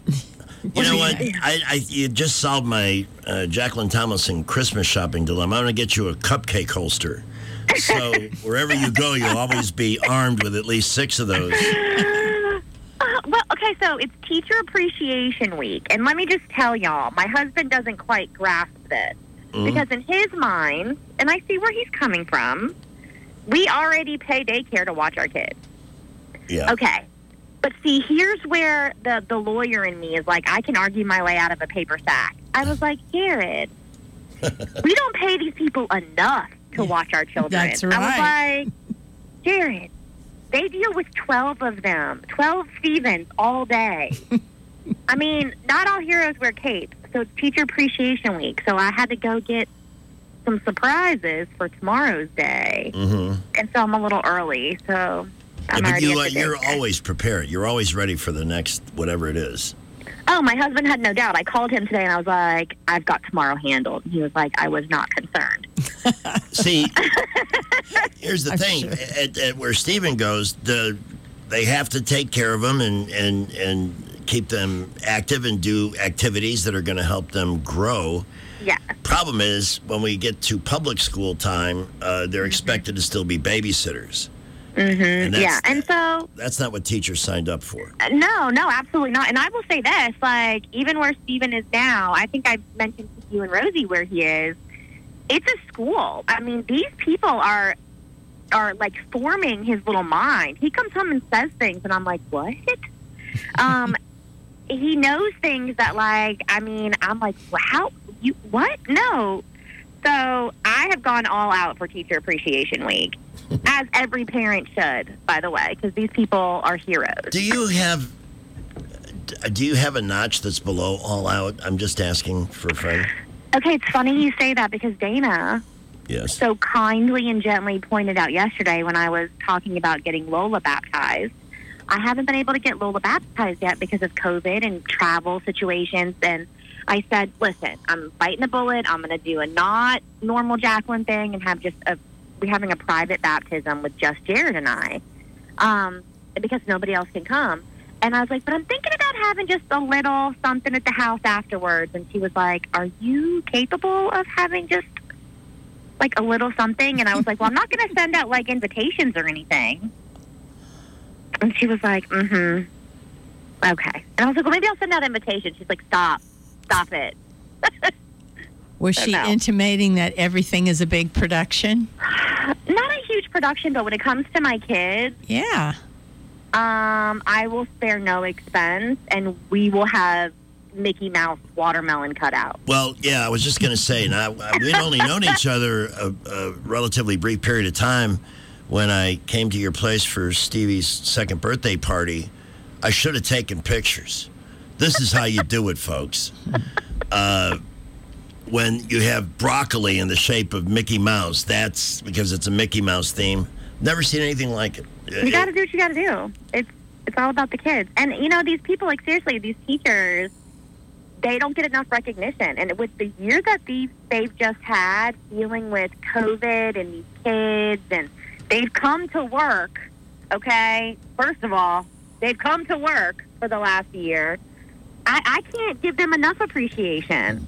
You know what? I, I you just solved my uh, Jacqueline Tomlinson Christmas shopping dilemma. I'm going to get you a cupcake holster. So wherever you go, you'll always be armed with at least six of those. Uh, well, okay, so it's Teacher Appreciation Week, and let me just tell y'all, my husband doesn't quite grasp this. Mm. Because in his mind, and I see where he's coming from, we already pay daycare to watch our kids. Yeah. Okay. But see, here's where the, the lawyer in me is like, I can argue my way out of a paper sack. I was like, Jared, we don't pay these people enough to watch our children. That's I was right. like, Jared, they deal with twelve of them, twelve Stevens all day. I mean, not all heroes wear capes. So it's Teacher Appreciation Week. So I had to go get some surprises for tomorrow's day. Mm-hmm. And so I'm a little early. So I'm Yeah, but already you, at uh, the you're daycare. always prepared. You're always ready for the next whatever it is. Oh, my husband had no doubt. I called him today and I was like, I've got tomorrow handled. He was like, I was not concerned. See, here's the thing. At, at where Stephen goes, the they have to take care of them and, and, and keep them active and do activities that are going to help them grow. Yeah. Problem is, when we get to public school time, uh, they're expected to still be babysitters. Mm-hmm. And that's- Yeah. And so, That's not what teachers signed up for. uh, no, no, absolutely not. And I will say this, like, even where Steven is now, I think I mentioned to you and Rosie where he is, it's a school. I mean, these people are, are like, forming his little mind. He comes home and says things, and I'm like, what? um, he knows things that, like, I mean, I'm like, wow, you, what? No. So I have gone all out for Teacher Appreciation Week, as every parent should, by the way, because these people are heroes. Do you have do you have a notch that's below all out? I'm just asking for a friend. Okay, it's funny you say that because Dana Yes. so kindly and gently pointed out yesterday when I was talking about getting Lola baptized. I haven't been able to get Lola baptized yet because of COVID and travel situations. And I said, listen, I'm biting the bullet. I'm going to do a not normal Jacqueline thing and have just a, we're having a private baptism with just Jared and I, um, because nobody else can come. And I was like, but I'm thinking about having just a little something at the house afterwards. And she was like, are you capable of having just like a little something? And I was like, well, I'm not going to send out like invitations or anything. And she was like, mm-hmm. Okay. And I was like, well, maybe I'll send out invitations. She's like, stop. Stop it. Was So she no. intimating that everything is a big production? Not a huge production, but when it comes to my kids, Yeah. um, I will spare no expense, and we will have Mickey Mouse watermelon cut out. Well, yeah, I was just going to say, now we'd only known each other a, a relatively brief period of time. When I came to your place for Stevie's second birthday party, I should have taken pictures. This is how you do it, folks. Uh, when you have broccoli in the shape of Mickey Mouse, that's because it's a Mickey Mouse theme. Never seen anything like it. You got to do what you got to do. It's it's all about the kids, and you know these people. Like seriously, these teachers, they don't get enough recognition. And with the year that these they've just had dealing with COVID and these kids, and they've come to work. Okay, first of all, they've come to work for the last year. I, I can't give them enough appreciation.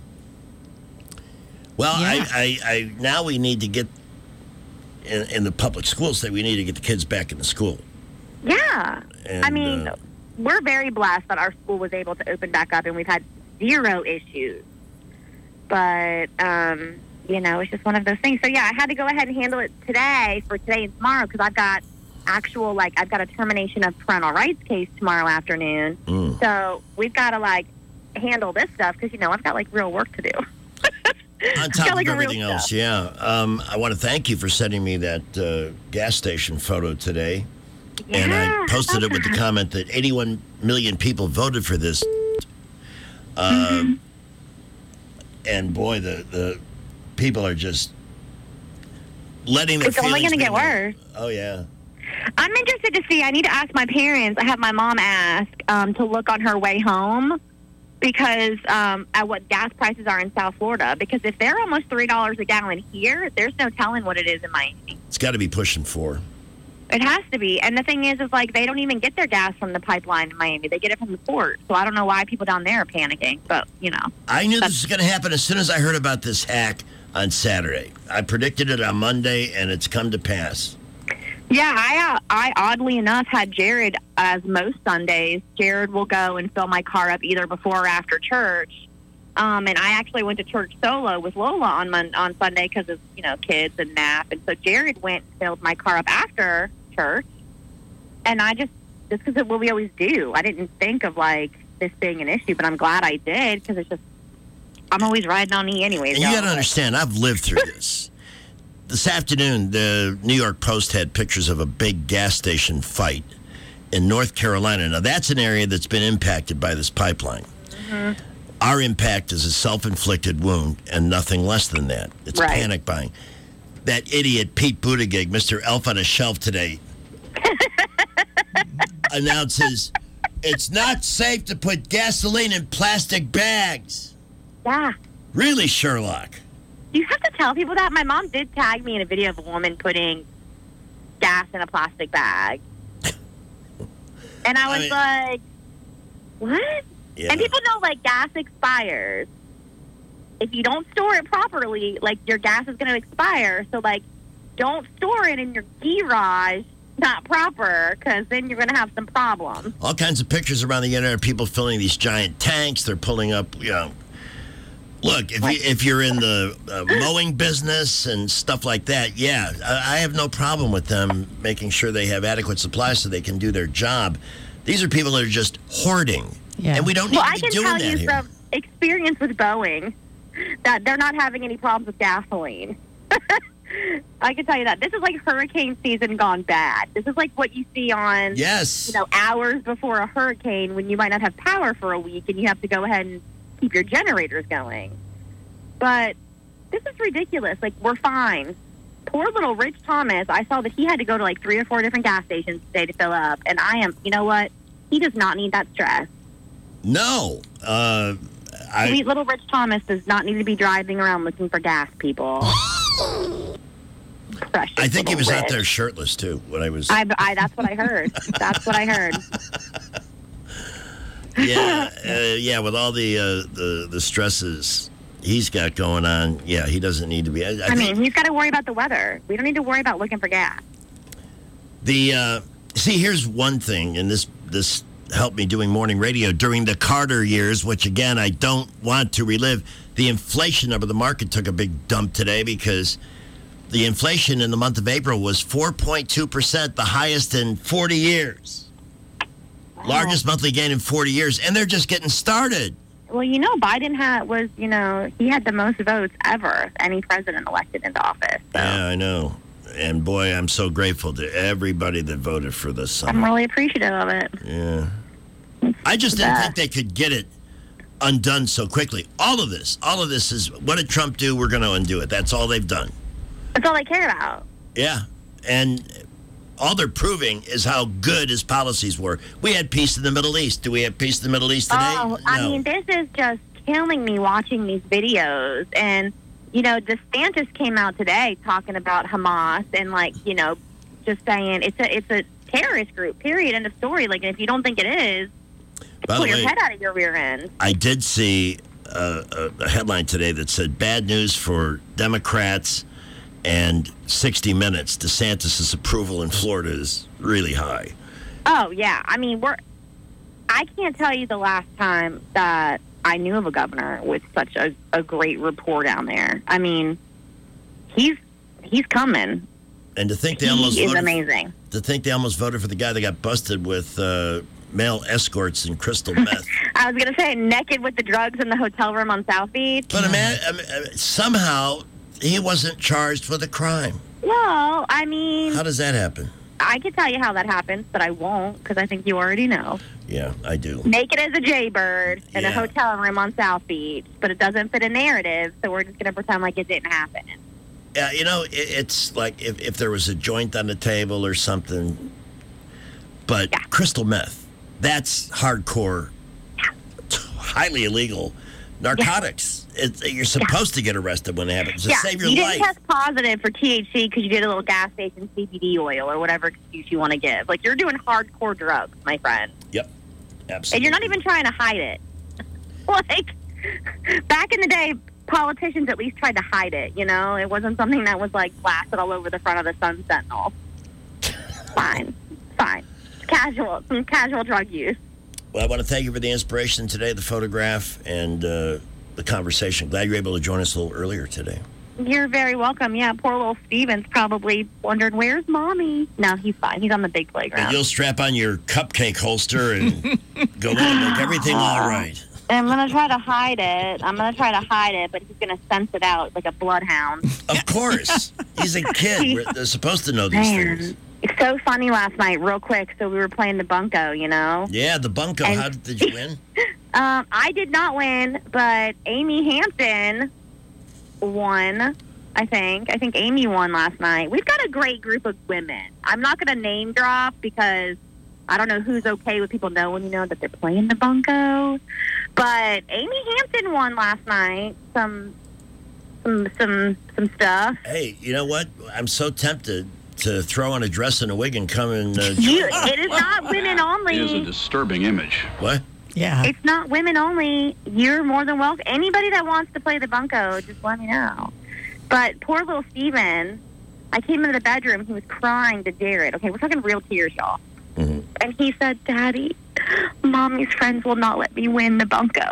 Well, Yeah. I, I, I now we need to get in, in the public schools that we need to get the kids back into school. Yeah. And, I mean, uh, we're very blessed that our school was able to open back up and we've had zero issues. But, um, you know, it's just one of those things. So, yeah, I had to go ahead and handle it today for today and tomorrow because I've got actual, like, I've got a termination of parental rights case tomorrow afternoon. Mm. So we've got to, like, handle this stuff because, you know, I've got, like, real work to do. On top Got, like, of a real everything else, stuff. yeah. Um, I want to thank you for sending me that uh, gas station photo today. And I Yeah, posted it with the okay. comment that eighty-one million people voted for this. Um, and boy, the, the people are just letting their It's only feelings going to be get known. worse. Oh, yeah. I'm interested to see. I need to ask my parents. I have my mom ask um, to look on her way home because um, at what gas prices are in South Florida. Because if they're almost three dollars a gallon here, there's no telling what it is in Miami. It's got to be pushing four. It has to be. And the thing is, is like they don't even get their gas from the pipeline in Miami. They get it from the port. So I don't know why people down there are panicking. But, you know. I knew this was going to happen as soon as I heard about this hack on Saturday. I predicted it on Monday, and it's come to pass. Yeah, I, uh, I oddly enough had Jared, as most Sundays, Jared will go and fill my car up either before or after church. Um, and I actually went to church solo with Lola on Mon- on Sunday because of, you know, kids and nap. And so Jared went and filled my car up after church. And I just, just because it's what we always do. I didn't think of, like, this being an issue, but I'm glad I did because it's just, I'm always riding on E anyways. And you got to understand, I've lived through this. This afternoon, the New York Post had pictures of a big gas station fight in North Carolina. Now, that's an area that's been impacted by this pipeline. Mm-hmm. Our impact is a self-inflicted wound and nothing less than that. It's Right. panic buying. That idiot Pete Buttigieg, Mister Elf on a Shelf today, announces it's not safe to put gasoline in plastic bags. Yeah. Really, Sherlock? You have to tell people that. My mom did tag me in a video of a woman putting gas in a plastic bag. And I was I like, what? Yeah. And people know, like, gas expires. If you don't store it properly, like, your gas is going to expire. So, like, don't store it in your garage not proper, because then you're going to have some problems. All kinds of pictures around the internet of people filling these giant tanks. They're pulling up, you know. Look, if, you, if you're in the uh, mowing business and stuff like that, yeah, I, I have no problem with them making sure they have adequate supplies so they can do their job. These are people that are just hoarding, Yeah. and we don't need well, to I be can doing tell that you here. from experience with Boeing that they're not having any problems with gasoline. I can tell you that. This is like hurricane season gone bad. This is like what you see on, yes. you know, hours before a hurricane when you might not have power for a week and you have to go ahead and keep your generators going. But this is ridiculous. Like, we're fine. Poor little Rich Thomas, I saw that he had to go to like three or four different gas stations today to fill up. And I am, you know what? He does not need that stress. No. Uh, I, Sweet little Rich Thomas does not need to be driving around looking for gas, people. Precious I think he was little out Rich. there shirtless, too, when I was... I, I, that's what I heard. That's what I heard. yeah, uh, yeah, with all the, uh, the the stresses he's got going on, yeah, he doesn't need to be... I, I, I think mean, he's got to worry about the weather. We don't need to worry about looking for gas. the... Uh, see, here's one thing, and this this helped me doing morning radio during the Carter years, which, again, I don't want to relive. The inflation number, the market took a big dump today because the inflation in the month of April was four point two percent, the highest in forty years. Largest monthly gain in forty years, and they're just getting started. Well, you know, Biden had was, you know, he had the most votes ever of any president elected into office. Yeah, I know. And boy, I'm so grateful to everybody that voted for this summer. I'm really appreciative of it. Yeah. I just didn't think they could get it undone so quickly. All of this, all of this is, what did Trump do? We're going to undo it. That's all they've done. That's all they care about. Yeah. And all they're proving is how good his policies were. We had peace in the Middle East. Do we have peace in the Middle East today? Oh, I No. mean, this is just killing me watching these videos. And, you know, DeSantis came out today talking about Hamas and, like, you know, just saying it's a it's a terrorist group, period, end of story. Like, and if you don't think it is, By pull the your way, head out of your rear end. I did see uh, a, a headline today that said bad news for Democrats and sixty minutes. DeSantis' approval in Florida is really high. Oh, yeah. I mean, we're. I can't tell you the last time that I knew of a governor with such a, a great rapport down there. I mean, he's he's coming. And to think they He almost is voted, amazing. To think they almost voted for the guy that got busted with uh, male escorts and crystal meth. I was going to say naked with the drugs in the hotel room on South Beach. But man, I mean, uh, somehow he wasn't charged with a crime. Well, I mean, How does that happen? I could tell you how that happens, but I won't because I think you already know. Yeah, I do. Make it as a Jaybird in Yeah. a hotel room on South Beach, but it doesn't fit a narrative, so we're just going to pretend like it didn't happen. Yeah, you know, it, it's like if, if there was a joint on the table or something, but Yeah. crystal meth, that's hardcore, t- highly illegal narcotics. It's, you're supposed to get arrested when it happens to yeah, save your you life. didn't test positive for T H C because you did a little gas station C B D oil or whatever excuse you want to give. Like, you're doing hardcore drugs, my friend. Yep, absolutely. And you're not even trying to hide it. Like, back in the day, politicians at least tried to hide it, you know? It wasn't something that was, like, blasted all over the front of the Sun Sentinel. Fine. Fine. Casual. Some casual drug use. Well, I want to thank you for the inspiration today, the photograph, and uh, the conversation. Glad you were able to join us a little earlier today. You're very welcome. Yeah, poor little Steven's probably wondering, where's Mommy? No, he's fine. He's on the big playground. And you'll strap on your cupcake holster and go in and make everything all right. I'm going to try to hide it. I'm going to try to hide it, but he's going to sense it out like a bloodhound. Of course. He's a kid. We're, they're supposed to know these Man, things. it's so funny last night, real quick. So we were playing the bunco, you know? Yeah, the bunco. And- How did, did you win? Um, I did not win, but Amy Hampton won, I think. I think Amy won last night. We've got a great group of women. I'm not going to name drop because I don't know who's okay with people knowing, you know, that they're playing the bunco. But Amy Hampton won last night. Some, some, some, some stuff. Hey, you know what? I'm so tempted to throw on a dress and a wig and come and uh, You, it is not women only. It is a disturbing image. What? Yeah. It's not women only. You're more than welcome. Anybody that wants to play the bunco, just let me know. But poor little Steven, I came into the bedroom. He was crying to Jared. Okay, we're talking real tears, y'all. Mm-hmm. And he said, Daddy, Mommy's friends will not let me win the bunco.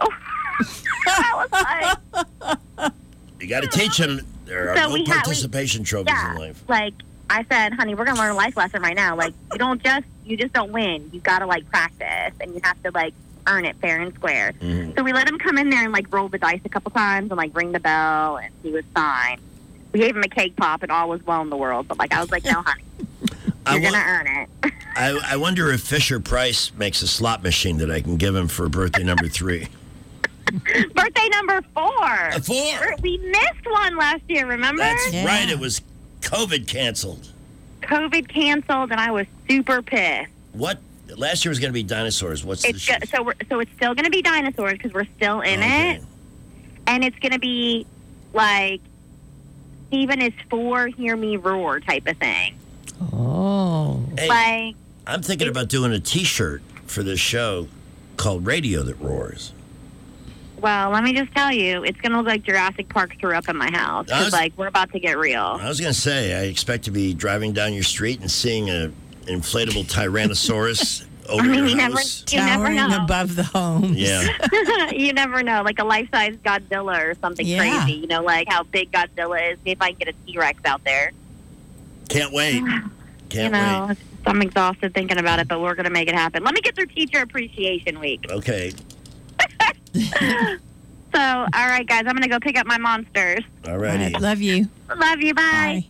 I was like... You got to teach him there are So no we had- we- participation trophies yeah, in life. like I said, honey, we're going to learn a life lesson right now. Like, you don't just, you just don't win. You got to, like, practice. And you have to, like, earn it fair and square. Mm-hmm. So we let him come in there and, like, roll the dice a couple times and, like, ring the bell, and he was fine. We gave him a cake pop, and all was well in the world. But, like, I was like, no, honey, I you're wa- going to earn it. I, I wonder if Fisher Price makes a slot machine that I can give him for birthday number three. Birthday number four. Four. We missed one last year, remember? That's right. It was COVID canceled. COVID canceled, and I was super pissed. What? Last year was going to be dinosaurs. What's It's the go- so we're, so it's still going to be dinosaurs because we're still in Okay. it, and it's going to be like Steven is for hear me roar type of thing. Oh, Hey, Like I'm thinking about doing a T-shirt for this show called Radio That Roars. well, let me just tell you, it's going to look like Jurassic Park threw up in my house I was- because like we're about to get real. I was going to say, I expect to be driving down your street and seeing an inflatable Tyrannosaurus over I mean, your you never, house. you never towering know. above the homes. Yeah. You never know, like a life-size Godzilla or something Yeah. crazy. You know, like how big Godzilla is. See if I can get a T-Rex out there. Can't wait. Can't you know, wait. I'm exhausted thinking about it, but we're going to make it happen. Let me get through Teacher Appreciation Week. Okay. So, all right, guys, I'm going to go pick up my monsters. All righty. Love you. Love you. Bye.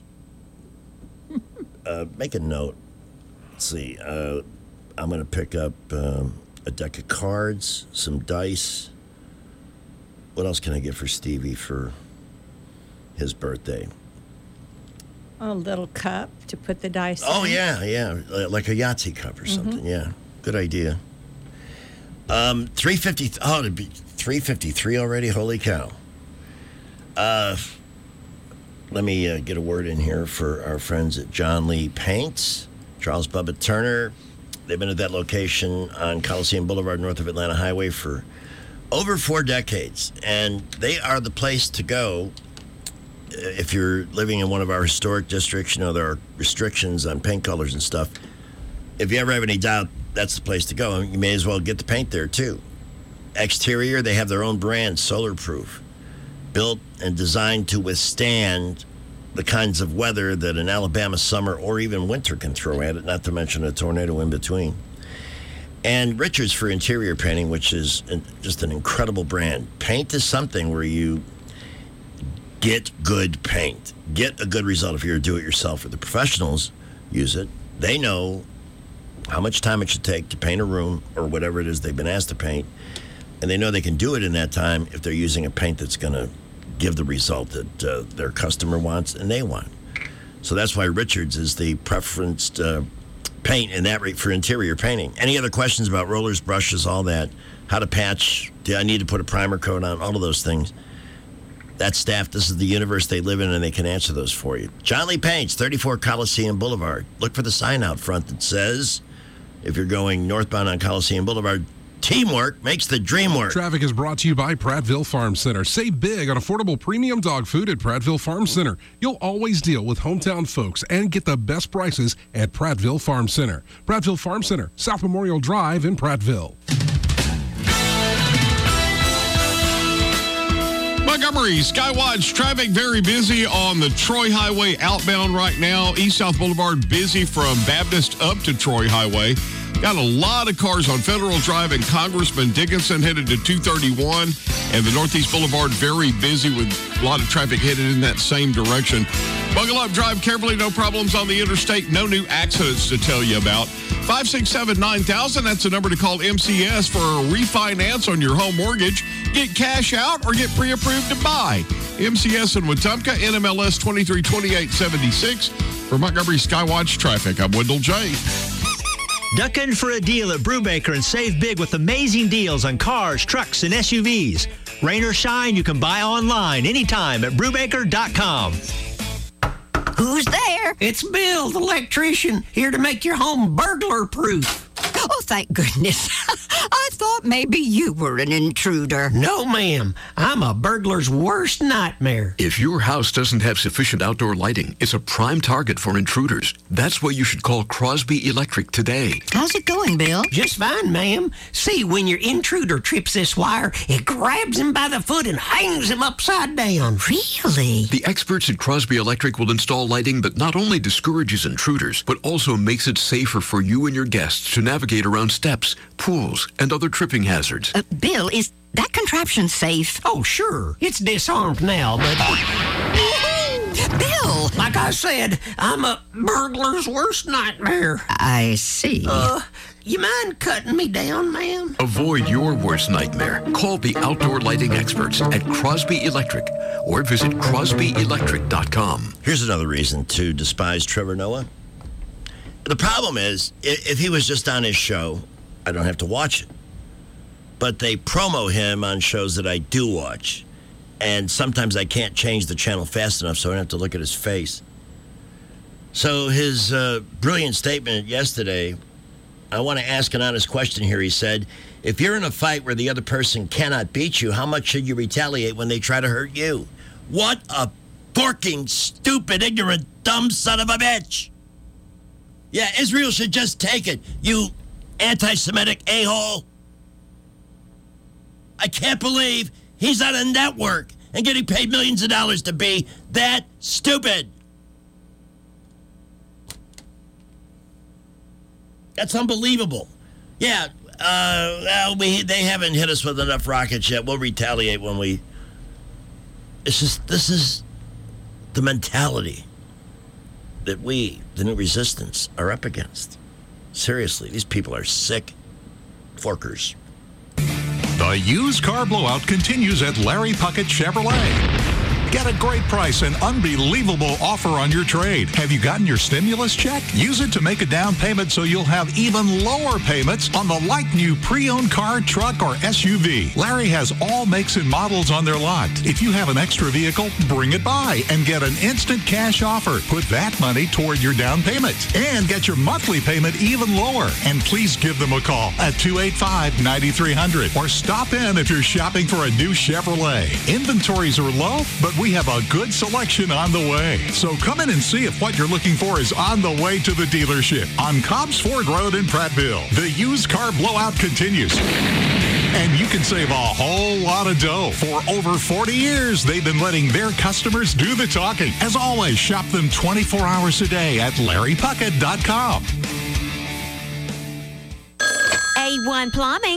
Uh, make a note. Let's see. Uh, I'm going to pick up um, a deck of cards, some dice. What else can I get for Stevie for his birthday? A little cup to put the dice Oh, in. yeah, yeah. uh, Like a Yahtzee cup or something. Yeah. Good idea. Um, three fifty. Oh, it'd be three fifty-three already. Holy cow. Uh, let me uh, get a word in here for our friends at John Lee Paints, Charles Bubba Turner. They've been at that location on Coliseum Boulevard, north of Atlanta Highway, for over four decades, and they are the place to go if you're living in one of our historic districts. You know, there are restrictions on paint colors and stuff. If you ever have any doubt, that's the place to go. You may as well get the paint there, too. Exterior, they have their own brand, Solar Proof, built and designed to withstand the kinds of weather that an Alabama summer or even winter can throw at it, not to mention a tornado in between. And Richards for interior painting, which is just an incredible brand. Paint is something where you get good paint. Get a good result if you're a do-it-yourselfer. The professionals use it. They know how much time it should take to paint a room or whatever it is they've been asked to paint. And they know they can do it in that time if they're using a paint that's going to give the result that uh, their customer wants and they want. So that's why Richards is the preferenced uh, paint in that rate for interior painting. Any other questions about rollers, brushes, all that? How to patch? Do I need to put a primer coat on? All of those things. That staff, this is the universe they live in, and they can answer those for you. John Lee Paints, thirty-four Coliseum Boulevard. Look for the sign out front that says, if you're going northbound on Coliseum Boulevard, teamwork makes the dream work. Traffic is brought to you by Prattville Farm Center. Save big on affordable premium dog food at Prattville Farm Center. You'll always deal with hometown folks and get the best prices at Prattville Farm Center. Prattville Farm Center, South Memorial Drive in Prattville. Montgomery, Skywatch traffic very busy on the Troy Highway outbound right now. East-South Boulevard busy from Baptist up to Troy Highway. Got a lot of cars on Federal Drive and Congressman Dickinson headed to two thirty-one. And the Northeast Boulevard very busy with a lot of traffic headed in that same direction. Buckle up, drive carefully, no problems on the interstate. No new accidents to tell you about. five six seven, nine thousand, that's the number to call M C S for a refinance on your home mortgage. Get cash out or get pre-approved to buy. M C S in Wetumpka, N M L S twenty-three twenty-eight seventy-six. For Montgomery Skywatch Traffic, I'm Wendell J. Duck in for a deal at Brubaker and save big with amazing deals on cars, trucks, and S U Vs. Rain or shine, you can buy online anytime at Brubaker dot com. Who's there? It's Bill, the electrician, here to make your home burglar-proof. Oh, thank goodness. I thought maybe you were an intruder. No, ma'am. I'm a burglar's worst nightmare. If your house doesn't have sufficient outdoor lighting, it's a prime target for intruders. That's why you should call Crosby Electric today. How's it going, Bill? Just fine, ma'am. See, when your intruder trips this wire, it grabs him by the foot and hangs him upside down. Really? The experts at Crosby Electric will install lighting that not only discourages intruders, but also makes it safer for you and your guests to navigate around steps, pools, and other tripping hazards. Uh, Bill, is that contraption safe? Oh, sure. It's disarmed now, but... Bill! Like I said, I'm a burglar's worst nightmare. I see. Uh, you mind cutting me down, ma'am? Avoid your worst nightmare. Call the outdoor lighting experts at Crosby Electric or visit crosby electric dot com. Here's another reason to despise Trevor Noah. The problem is, if he was just on his show, I don't have to watch it. But they promo him on shows that I do watch. And sometimes I can't change the channel fast enough, so I don't have to look at his face. So his uh, brilliant statement yesterday, I want to ask an honest question here. He said, if you're in a fight where the other person cannot beat you, how much should you retaliate when they try to hurt you? What a forking, stupid, ignorant, dumb son of a bitch. Yeah, Israel should just take it, you anti-Semitic a-hole. I can't believe he's on a network and getting paid millions of dollars to be that stupid. That's unbelievable. Yeah, uh, well, we they haven't hit us with enough rockets yet. We'll retaliate when we... It's just, this is the mentality that we, the new resistance, are up against. Seriously, these people are sick forkers. The used car blowout continues at Larry Puckett Chevrolet. Get a great price and unbelievable offer on your trade. Have you gotten your stimulus check? Use it to make a down payment so you'll have even lower payments on the like-new pre-owned car, truck, or S U V. Larry has all makes and models on their lot. If you have an extra vehicle, bring it by and get an instant cash offer. Put that money toward your down payment and get your monthly payment even lower. And please give them a call at two eight five, nine three zero zero or stop in if you're shopping for a new Chevrolet. Inventories are low, but we have a good selection on the way. So come in and see if what you're looking for is on the way to the dealership on Cobbs Ford Road in Prattville. The used car blowout continues. And you can save a whole lot of dough. For over forty years, they've been letting their customers do the talking. As always, shop them twenty-four hours a day at larry puckett dot com. A one Plumbing.